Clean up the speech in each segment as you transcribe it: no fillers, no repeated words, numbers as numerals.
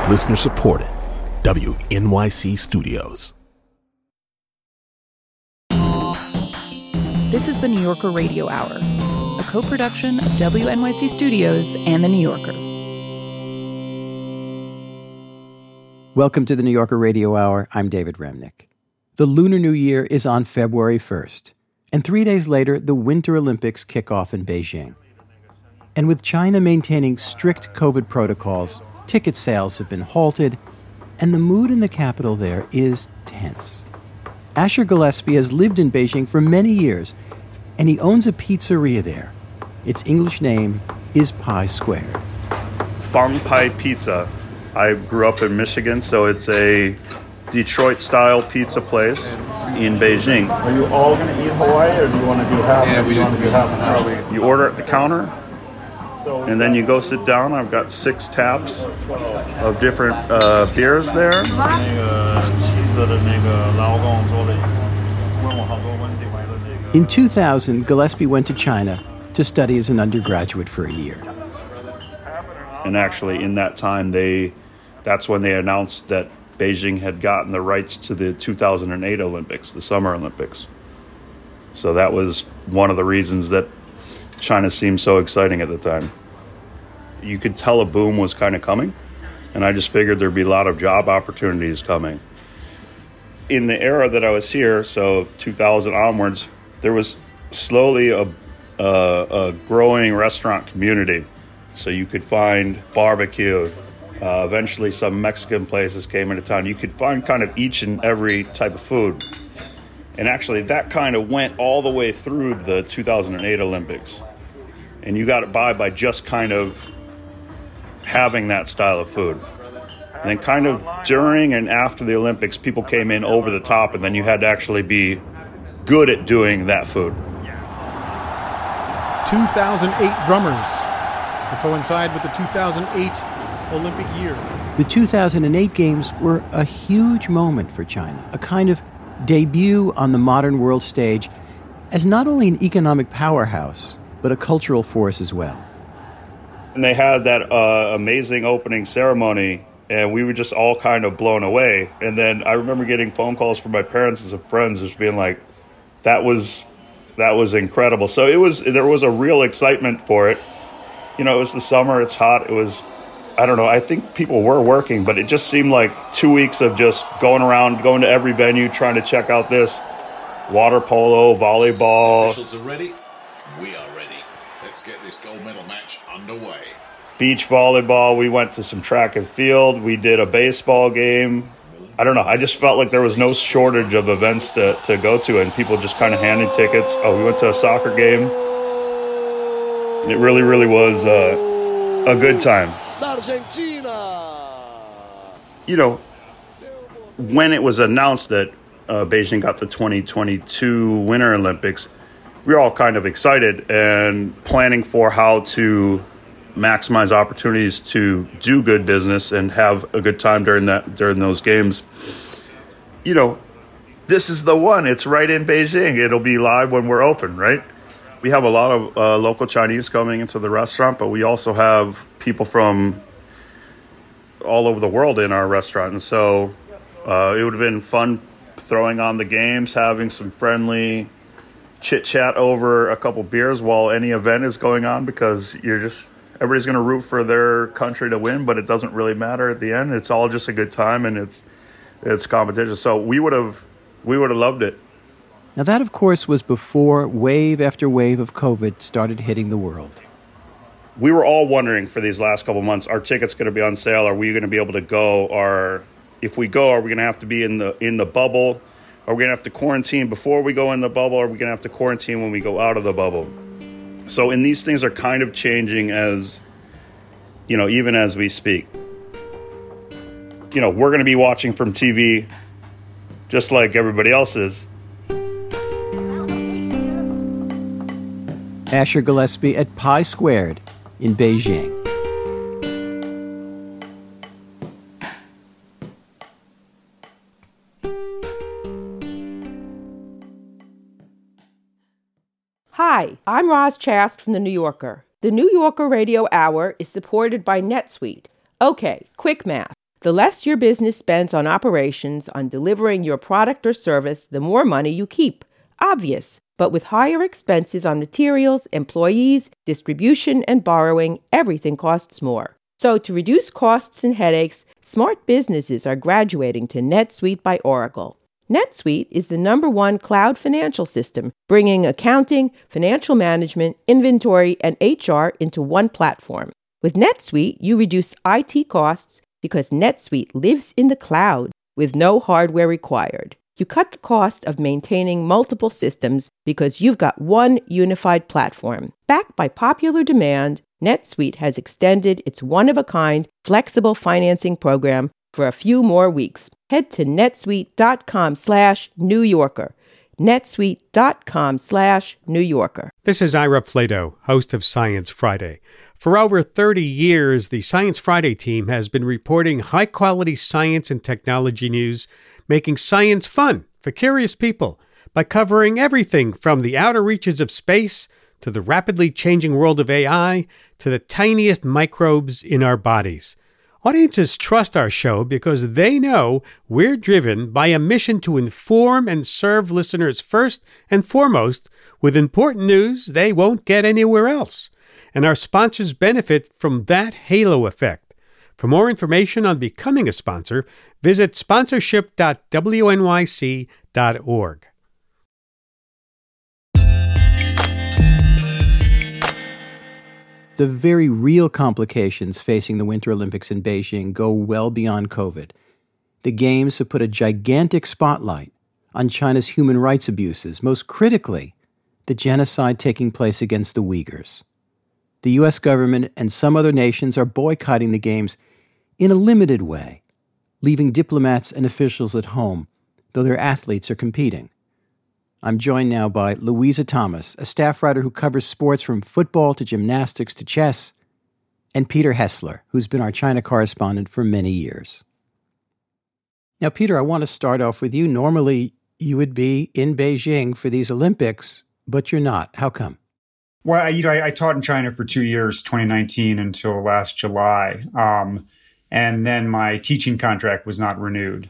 Listener supported. WNYC Studios. This is the New Yorker Radio Hour, a co-production of WNYC Studios and the New Yorker. Welcome to the New Yorker Radio Hour. I'm David Remnick. The Lunar New Year is on February 1st, and 3 days later, the Winter Olympics kick off in Beijing. And with China maintaining strict COVID protocols, ticket sales have been halted, and the mood in the capital there is tense. Asher Gillespie has lived in Beijing for many years, and he owns a pizzeria there. Its English name is Pi Squared. Fang Pai Pizza. I grew up in Michigan, so it's a Detroit-style pizza place in Beijing. Are you all going to eat Hawaii, or do you want to do half? Yeah, we do half and half. You order at the counter, and then you go sit down. I've got 6 taps of different beers there. In 2000, Gillespie went to China to study as an undergraduate for a year. And actually, in that time, that's when they announced that Beijing had gotten the rights to the 2008 Olympics, the Summer Olympics. So that was one of the reasons that China seemed so exciting at the time. You could tell a boom was kind of coming, and I just figured there'd be a lot of job opportunities coming. In the era that I was here, so 2000 onwards, there was slowly a growing restaurant community. So you could find barbecue. Eventually some Mexican places came into town. You could find kind of each and every type of food. And actually that kind of went all the way through the 2008 Olympics. And you got it by just kind of having that style of food. And then kind of during and after the Olympics, people came in over the top, and then you had to actually be good at doing that food. 2008 drummers to coincide with the 2008 Olympic year. The 2008 Games were a huge moment for China, a kind of debut on the modern world stage as not only an economic powerhouse, but a cultural force as well. And they had that amazing opening ceremony, and we were just all kind of blown away. And then I remember getting phone calls from my parents and some friends just being like, that was incredible. So there was a real excitement for it. You know, it was the summer, it's hot, it was, I don't know, I think people were working, but it just seemed like 2 weeks of just going around, going to every venue, trying to check out this water polo, volleyball. Officials are ready. We are ready. Let's get this gold medal match underway. Beach volleyball, we went to some track and field, we did a baseball game. I don't know, I just felt like there was no shortage of events to go to, and people just kind of handed tickets. Oh, we went to a soccer game. It really, really was a good time. You know, when it was announced that Beijing got the 2022 Winter Olympics, we were all kind of excited and planning for how to maximize opportunities to do good business and have a good time during those games. You know, this is the one. It's right in Beijing. It'll be live when we're open, right? We have a lot of local Chinese coming into the restaurant, but we also have people from all over the world in our restaurant. And so it would have been fun throwing on the games, having some friendly chit-chat over a couple beers while any event is going on, because everybody's going to root for their country to win, but it doesn't really matter at the end. It's all just a good time, and it's competition. So we would have loved it. Now that, of course, was before wave after wave of COVID started hitting the world. We were all wondering for these last couple months, are tickets going to be on sale? Are we going to be able to go? Or if we go, are we going to have to be in the bubble? Are we going to have to quarantine before we go in the bubble? Or are we going to have to quarantine when we go out of the bubble? So, and these things are kind of changing as, you know, even as we speak. You know, we're going to be watching from TV just like everybody else is. Asher Gillespie at Pi Squared in Beijing. Hi, I'm Roz Chast from The New Yorker. The New Yorker Radio Hour is supported by NetSuite. Okay, quick math. The less your business spends on operations, on delivering your product or service, the more money you keep. Obvious. But with higher expenses on materials, employees, distribution, and borrowing, everything costs more. So to reduce costs and headaches, smart businesses are graduating to NetSuite by Oracle. NetSuite is the #1 cloud financial system, bringing accounting, financial management, inventory, and HR into one platform. With NetSuite, you reduce IT costs because NetSuite lives in the cloud with no hardware required. You cut the cost of maintaining multiple systems because you've got one unified platform. Backed by popular demand, NetSuite has extended its one-of-a-kind flexible financing program for a few more weeks. Head to netsuite.com/New Yorker. netsuite.com/New Yorker. This is Ira Flato, host of Science Friday. For over 30 years, the Science Friday team has been reporting high-quality science and technology news, making science fun for curious people by covering everything from the outer reaches of space to the rapidly changing world of AI to the tiniest microbes in our bodies. Audiences trust our show because they know we're driven by a mission to inform and serve listeners first and foremost with important news they won't get anywhere else. And our sponsors benefit from that halo effect. For more information on becoming a sponsor, visit sponsorship.wnyc.org. The very real complications facing the Winter Olympics in Beijing go well beyond COVID. The Games have put a gigantic spotlight on China's human rights abuses, most critically, the genocide taking place against the Uyghurs. The U.S. government and some other nations are boycotting the Games in a limited way, leaving diplomats and officials at home, though their athletes are competing. I'm joined now by Louisa Thomas, a staff writer who covers sports from football to gymnastics to chess, and Peter Hessler, who's been our China correspondent for many years. Now, Peter, I want to start off with you. Normally, you would be in Beijing for these Olympics, but you're not. How come? Well, I taught in China for 2 years, 2019 until last July. And then my teaching contract was not renewed.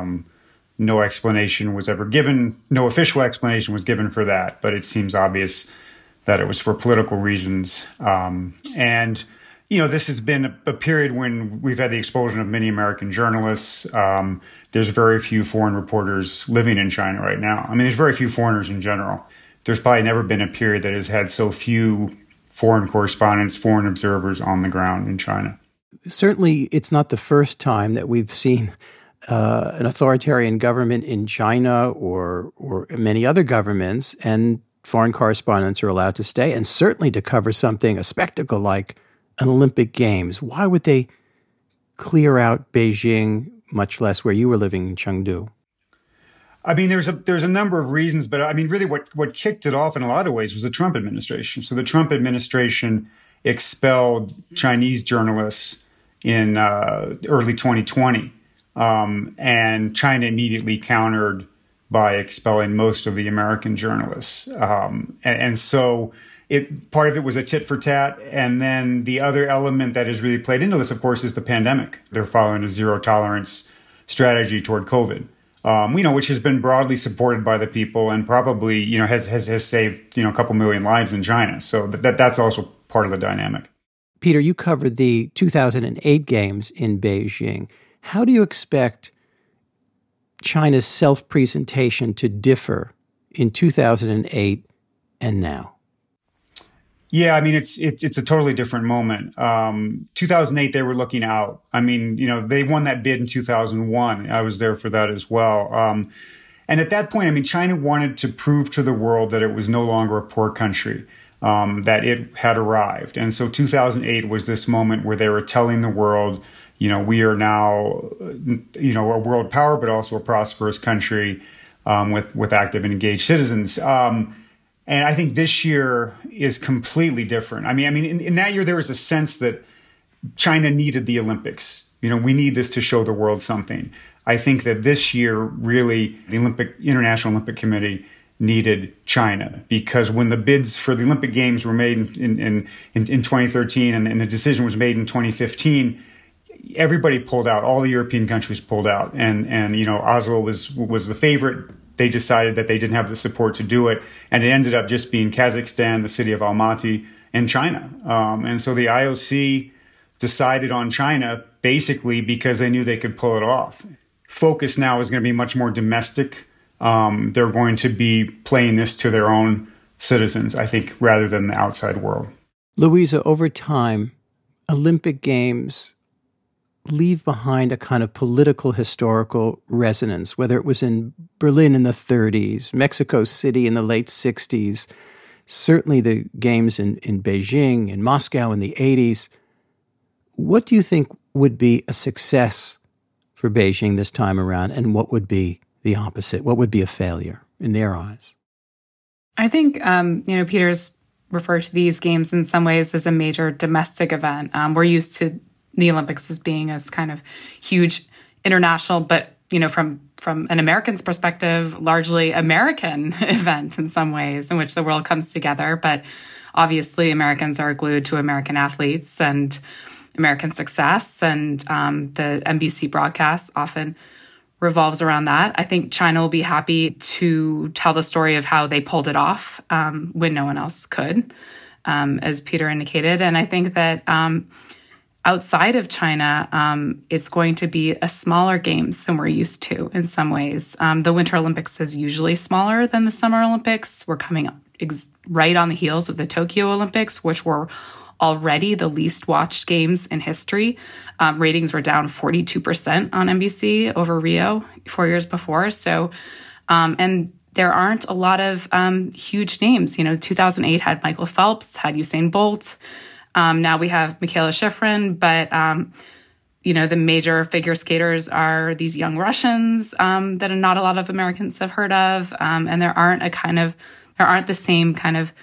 No explanation was ever given. No official explanation was given for that, but it seems obvious that it was for political reasons. And, this has been a period when we've had the expulsion of many American journalists. There's very few foreign reporters living in China right now. I mean, there's very few foreigners in general. There's probably never been a period that has had so few foreign correspondents, foreign observers on the ground in China. Certainly, it's not the first time that we've seen an authoritarian government in China or many other governments, and foreign correspondents are allowed to stay, and certainly to cover something, a spectacle like an Olympic Games. Why would they clear out Beijing, much less where you were living in Chengdu? I mean, there's a number of reasons, but I mean, really what kicked it off in a lot of ways was the Trump administration. So the Trump administration expelled Chinese journalists in early 2020. And China immediately countered by expelling most of the American journalists. And so part of it was a tit for tat. And then the other element that has really played into this, of course, is the pandemic. They're following a zero tolerance strategy toward COVID, which has been broadly supported by the people and probably, has saved, a couple million lives in China. So that's also part of the dynamic. Peter, you covered the 2008 Games in Beijing. How do you expect China's self-presentation to differ in 2008 and now? Yeah, I mean, it's a totally different moment. 2008, they were looking out. I mean, they won that bid in 2001. I was there for that as well. And at that point, I mean, China wanted to prove to the world that it was no longer a poor country, that it had arrived. And so 2008 was this moment where they were telling the world, we are now, a world power, but also a prosperous country with active and engaged citizens. And I think this year is completely different. I mean, in that year, there was a sense that China needed the Olympics. We need this to show the world something. I think that this year, really, the International Olympic Committee needed China, because when the bids for the Olympic Games were made in 2013 and the decision was made in 2015, everybody pulled out. All the European countries pulled out, and you know, Oslo was the favorite. They decided that they didn't have the support to do it, and it ended up just being Kazakhstan, the city of Almaty, and China. And so the IOC decided on China basically because they knew they could pull it off. Focus now is going to be much more domestic. They're going to be playing this to their own citizens, I think, rather than the outside world. Louisa, over time, Olympic Games leave behind a kind of political historical resonance, whether it was in Berlin in the 30s, Mexico City in the late 60s, certainly the games in Beijing and Moscow in the 80s. What do you think would be a success for Beijing this time around, and what would be the opposite? What would be a failure in their eyes? I think, Peter's referred to these games in some ways as a major domestic event. We're used to the Olympics as being as kind of huge international, but, from an American's perspective, largely American event in some ways in which the world comes together. But obviously Americans are glued to American athletes and American success, and the NBC broadcast often revolves around that. I think China will be happy to tell the story of how they pulled it off when no one else could, as Peter indicated. And I think that outside of China, it's going to be a smaller games than we're used to in some ways. The Winter Olympics is usually smaller than the Summer Olympics. We're coming right on the heels of the Tokyo Olympics, which were already the least watched games in history. Ratings were down 42% on NBC over Rio 4 years before. So, and there aren't a lot of huge names. 2008 had Michael Phelps, had Usain Bolt. Now we have Michaela Shiffrin, but, the major figure skaters are these young Russians that not a lot of Americans have heard of. And there aren't the same kind of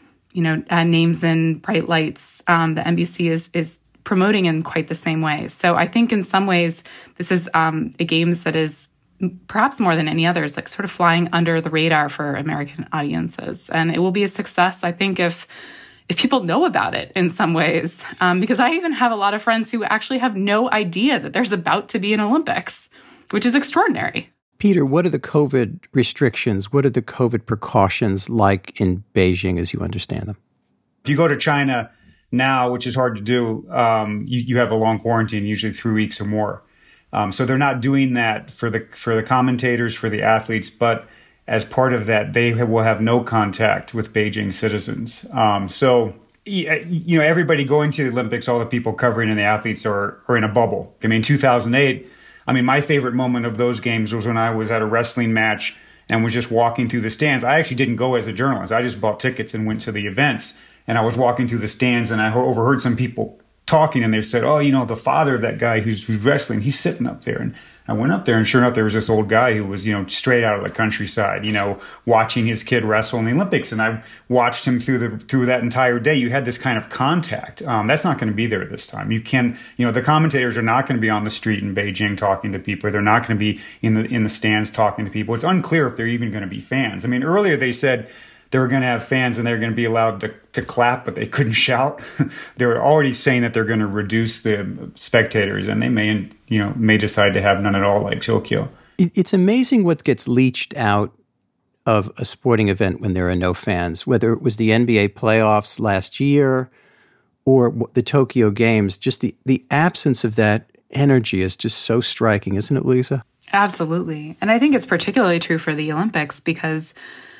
names in bright lights that NBC is promoting in quite the same way. So I think in some ways, this is a games that is perhaps more than any others, like sort of flying under the radar for American audiences. And it will be a success, I think, if people know about it in some ways, because I even have a lot of friends who actually have no idea that there's about to be an Olympics, which is extraordinary. Peter, what are the COVID restrictions? What are the COVID precautions like in Beijing as you understand them? If you go to China now, which is hard to do, you have a long quarantine, usually 3 weeks or more. So they're not doing that for the commentators, for the athletes, but as part of that, they will have no contact with Beijing citizens. So everybody going to the Olympics, all the people covering and the athletes are in a bubble. 2008, my favorite moment of those games was when I was at a wrestling match and was just walking through the stands. I actually didn't go as a journalist. I just bought tickets and went to the events. And I was walking through the stands and I overheard some people talking, and they said, the father of that guy who's wrestling, he's sitting up there. And I went up there, and sure enough, there was this old guy who was, straight out of the countryside, watching his kid wrestle in the Olympics. And I watched him through that entire day. You had this kind of contact. That's not going to be there this time. The commentators are not going to be on the street in Beijing talking to people. They're not going to be in the stands talking to people. It's unclear if they're even going to be fans. Earlier they said they were going to have fans and they're going to be allowed to clap, but they couldn't shout. They were already saying that they're going to reduce the spectators, and they may decide to have none at all, like Tokyo. It's amazing what gets leached out of a sporting event when there are no fans, whether it was the NBA playoffs last year or the Tokyo Games. Just the absence of that energy is just so striking, isn't it, Lisa? Absolutely. And I think it's particularly true for the Olympics because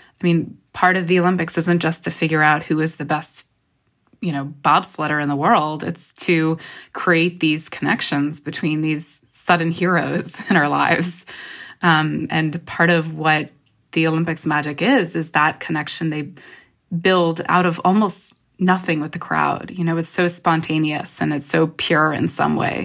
part of the Olympics isn't just to figure out who is the best, bobsledder in the world. It's to create these connections between these sudden heroes in our lives. And part of what the Olympics magic is that connection they build out of almost nothing with the crowd. It's so spontaneous and it's so pure in some way.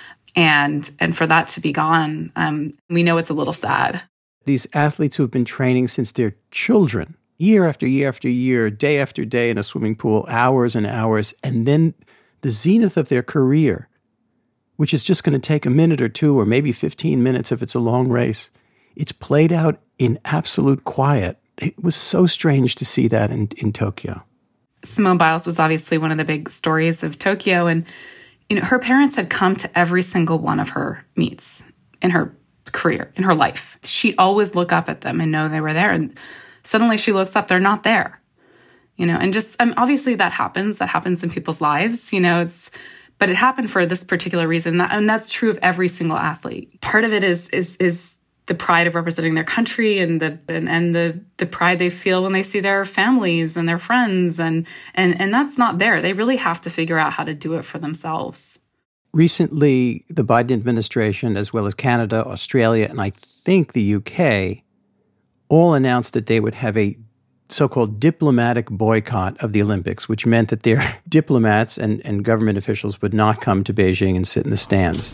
And for that to be gone, we know it's a little sad. These athletes who have been training since they're children, year after year after year, day after day in a swimming pool, hours and hours, and then the zenith of their career, which is just going to take a minute or two or maybe 15 minutes if it's a long race, it's played out in absolute quiet. It was so strange to see that in Tokyo. Simone Biles was obviously one of the big stories of Tokyo, and her parents had come to every single one of her meets in her career, in her life. She'd always look up at them and know they were there. And suddenly she looks up, they're not there. And just obviously that happens in people's lives. But it happened for this particular reason, and that's true of every single athlete. Part of it is the pride of representing their country and the pride they feel when they see their families and their friends, and that's not there. They really have to figure out how to do it for themselves. Recently, the Biden administration, as well as Canada, Australia, and I think the UK, all announced that they would have a so-called diplomatic boycott of the Olympics, which meant that their diplomats and government officials would not come to Beijing and sit in the stands.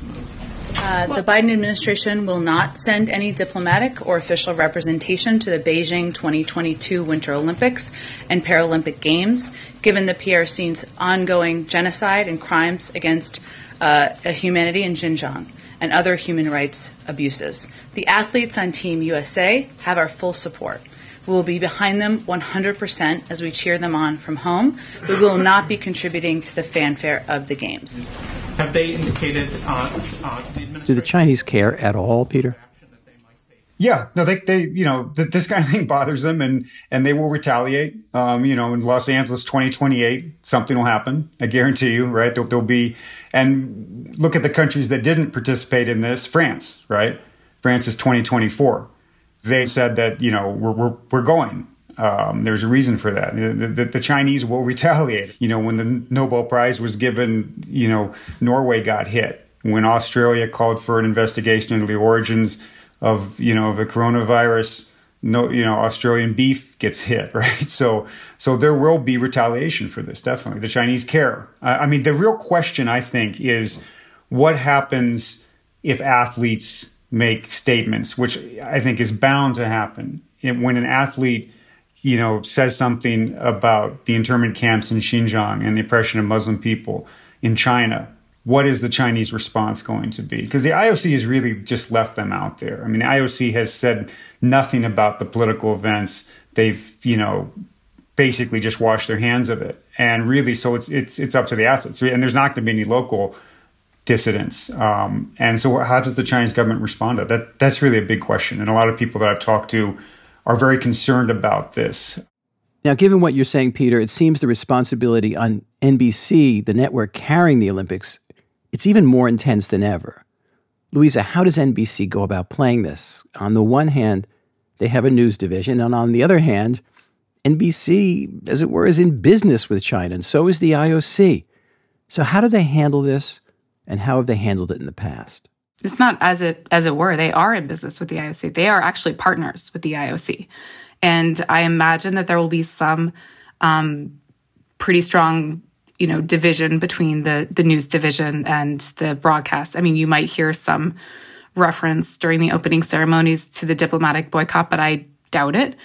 The Biden administration will not send any diplomatic or official representation to the Beijing 2022 Winter Olympics and Paralympic Games, given the PRC's ongoing genocide and crimes against humanity in Xinjiang and other human rights abuses. The athletes on Team USA have our full support. We will be behind them 100% as we cheer them on from home, but we will not be contributing to the fanfare of the Games. Have they indicated Do the Chinese care at all, Peter? Yeah, no, they this kind of thing bothers them, and they will retaliate. In Los Angeles 2028, something will happen. I guarantee you, right? There'll be, and look at the countries that didn't participate in this. France, right? France is 2024. They said that, we're going. There's a reason for that. The Chinese will retaliate. When the Nobel Prize was given, Norway got hit. When Australia called for an investigation into the origins of the coronavirus, Australian beef gets hit, right? So there will be retaliation for this, definitely. The Chinese care. The real question, I think, is what happens if athletes make statements, which I think is bound to happen. When an athlete, says something about the internment camps in Xinjiang and the oppression of Muslim people in China, what is the Chinese response going to be? Because the IOC has really just left them out there. The IOC has said nothing about the political events. They've, basically just washed their hands of it. And really, so it's up to the athletes. And there's not going to be any local dissidents. And so how does the Chinese government respond to that? That's really a big question. And a lot of people that I've talked to are very concerned about this. Now, given what you're saying, Peter, it seems the responsibility on NBC, the network carrying the Olympics, it's even more intense than ever. Louisa, how does NBC go about playing this? On the one hand, they have a news division, and on the other hand, NBC, as it were, is in business with China, and so is the IOC. So how do they handle this? And how have they handled it in the past? It's not as it were. They are in business with the IOC. They are actually partners with the IOC. And I imagine that there will be some pretty strong, division between the news division and the broadcast. You might hear some reference during the opening ceremonies to the diplomatic boycott, but I doubt it.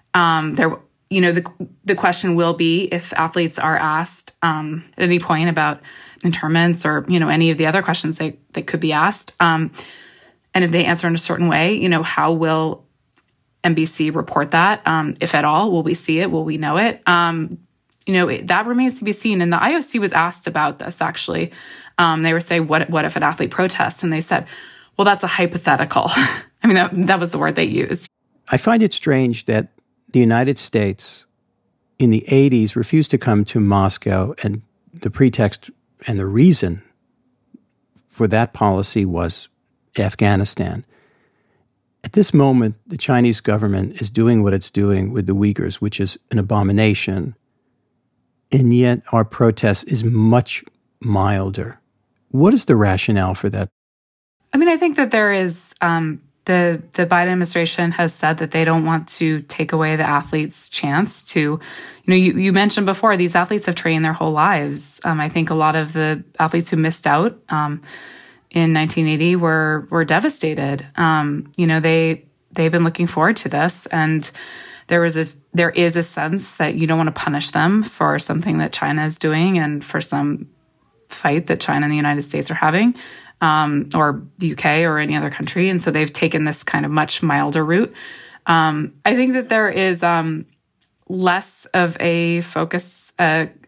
The question will be if athletes are asked at any point about internments or, any of the other questions they could be asked. And if they answer in a certain way, how will NBC report that? If at all, will we see it? Will we know it? That remains to be seen. And the IOC was asked about this, actually. They were saying, what if an athlete protests? And they said, well, that's a hypothetical. That was the word they used. I find it strange that the United States in the 80s refused to come to Moscow, and the pretext and the reason for that policy was Afghanistan. At this moment, the Chinese government is doing what it's doing with the Uyghurs, which is an abomination, and yet our protest is much milder. What is the rationale for that? I think that there is... The Biden administration has said that they don't want to take away the athletes' chance to, you mentioned before, these athletes have trained their whole lives. I think a lot of the athletes who missed out in 1980 were devastated. They've been looking forward to this, and there is a sense that you don't want to punish them for something that China is doing and for some fight that China and the United States are having. Or the UK or any other country. And so they've taken this kind of much milder route. I think that there is less of a focus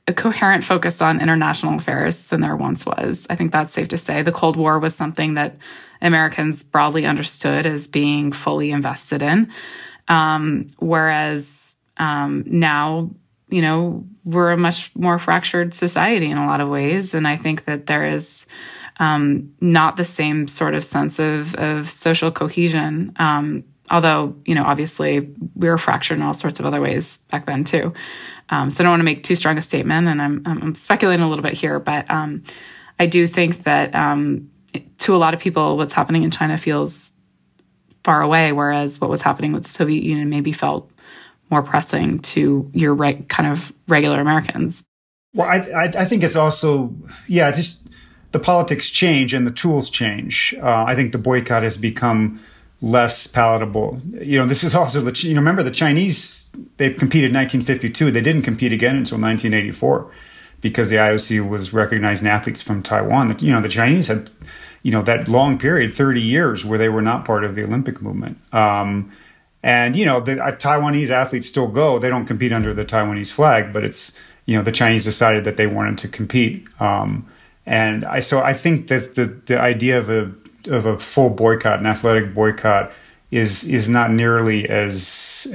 a coherent focus on international affairs than there once was. I think that's safe to say. The Cold War was something that Americans broadly understood as being fully invested in, whereas now, we're a much more fractured society in a lot of ways. And I think that there is not the same sort of sense of social cohesion, although, obviously we were fractured in all sorts of other ways back then too. So I don't want to make too strong a statement, and I'm speculating a little bit here, but I do think that to a lot of people, what's happening in China feels far away, whereas what was happening with the Soviet Union maybe felt more pressing to your kind of regular Americans. Well, I think it's also, just the politics change and the tools change. I think the boycott has become less palatable. This is also remember the Chinese, they competed in 1952. They didn't compete again until 1984 because the IOC was recognizing athletes from Taiwan. The Chinese had, that long period, 30 years, where they were not part of the Olympic movement. And, the Taiwanese athletes still go. They don't compete under the Taiwanese flag, but it's, the Chinese decided that they wanted to compete. And I think that the idea of a full boycott, an athletic boycott, is not nearly as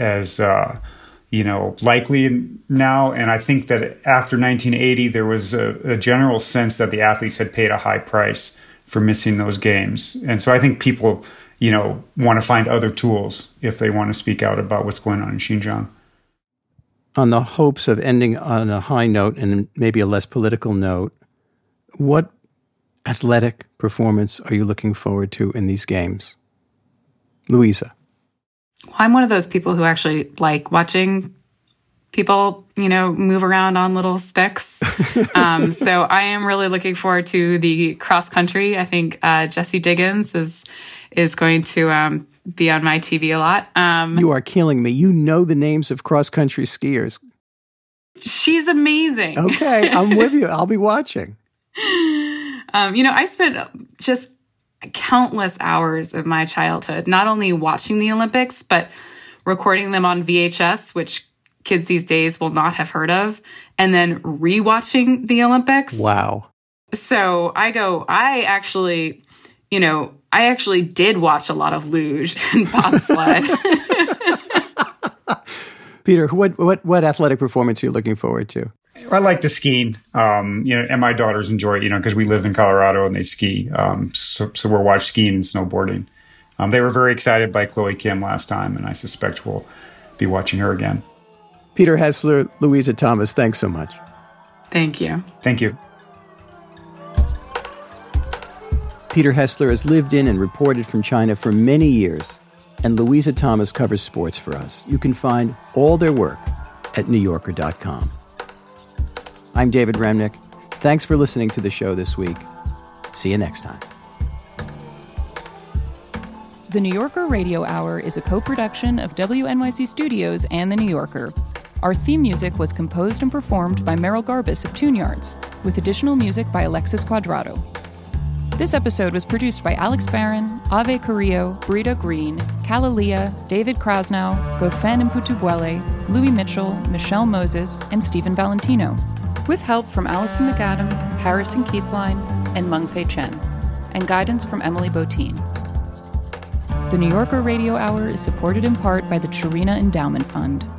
likely now. And I think that after 1980, there was a general sense that the athletes had paid a high price for missing those games. And so I think people, want to find other tools if they want to speak out about what's going on in Xinjiang. On the hopes of ending on a high note and maybe a less political note, what athletic performance are you looking forward to in these games? Louisa. Well, I'm one of those people who actually like watching people, move around on little sticks. So I am really looking forward to the cross country. I think Jessie Diggins is going to be on my TV a lot. You are killing me. You know the names of cross country skiers. She's amazing. Okay, I'm with you. I'll be watching. I spent just countless hours of my childhood not only watching the Olympics, but recording them on VHS, which kids these days will not have heard of, and then rewatching the Olympics. Wow. So I actually did watch a lot of luge and bobsled. Peter, what athletic performance are you looking forward to? I like the skiing, and my daughters enjoy it, because we live in Colorado and they ski. So we'll watch skiing and snowboarding. They were very excited by Chloe Kim last time, and I suspect we'll be watching her again. Peter Hessler, Louisa Thomas, thanks so much. Thank you. Thank you. Peter Hessler has lived in and reported from China for many years, and Louisa Thomas covers sports for us. You can find all their work at NewYorker.com. I'm David Remnick. Thanks for listening to the show this week. See you next time. The New Yorker Radio Hour is a co-production of WNYC Studios and The New Yorker. Our theme music was composed and performed by Merrill Garbus of Tune Yards, with additional music by Alexis Quadrado. This episode was produced by Alex Barron, Ave Carrillo, Brita Green, Kalalia, David Krasnow, Gofen Mputubuele, Louis Mitchell, Michelle Moses, and Stephen Valentino, with help from Allison McAdam, Harrison Keithline, and Mengfei Chen, and guidance from Emily Botine. The New Yorker Radio Hour is supported in part by the Chirina Endowment Fund.